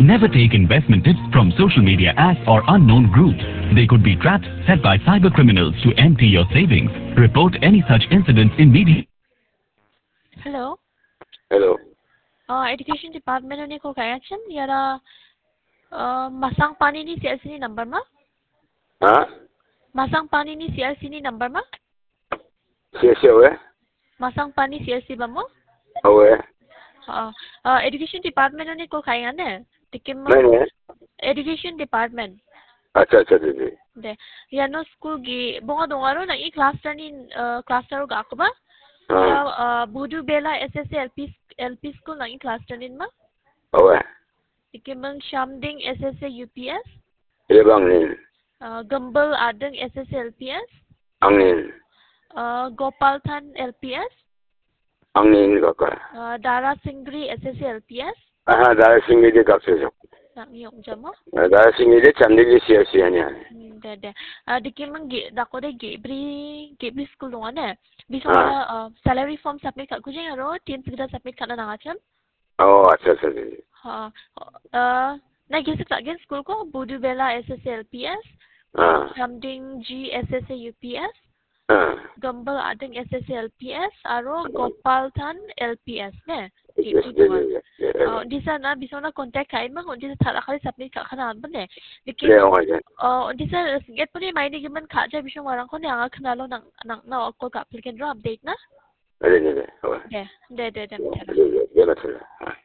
Never take investment tips from social media ads or unknown groups. They could be traps set by cyber criminals to empty your savings. Report any such incidents immediately. Hello. Hello. Education Department ni ko kaya chan yara masang pani ni CLC ni number ma? Ha? Masang pani ni CLC ni number ma? CLC awe? Masang pani CLC ba mo? Awe. Education Department ni ko kaya ne. Tikim mo. Nani? Education Department. Acha didi. De. Yano school gi bunga dongaro na class ni class ro ga ko ba? Budu Bela SSA LP school nang class tanin ma? Awe. Ikimang Shamding SSA UPS? Ibang nin. Gumbel Adang SSA LPS? Angin. Gopalthan LPS? Angin kaka. Dara Singri SSA LPS? Aha, dahil singi di kapsyo. Nang yung jamo? Dahil singi di chamdi di CLC niya. De. Dikimang dako de Gabri school nung ano Bisa wala salary form submit ka kujeng aro team segera submit ka na nangacham? Oh, acha didi. Nagisip again school ko Budu Bela SSA LPS, Shamding G SSA UPS, Gumbel Adang SSA LPS, aro Gopalthan LPS ne. Disa na bisa na contact kain ma kung disa thala kali submit ka kana ba ne. Disa get po ni may ni giman ka ja bisong warang ko ni ang kanalo ng na ko ka applicant ro update na. De. De.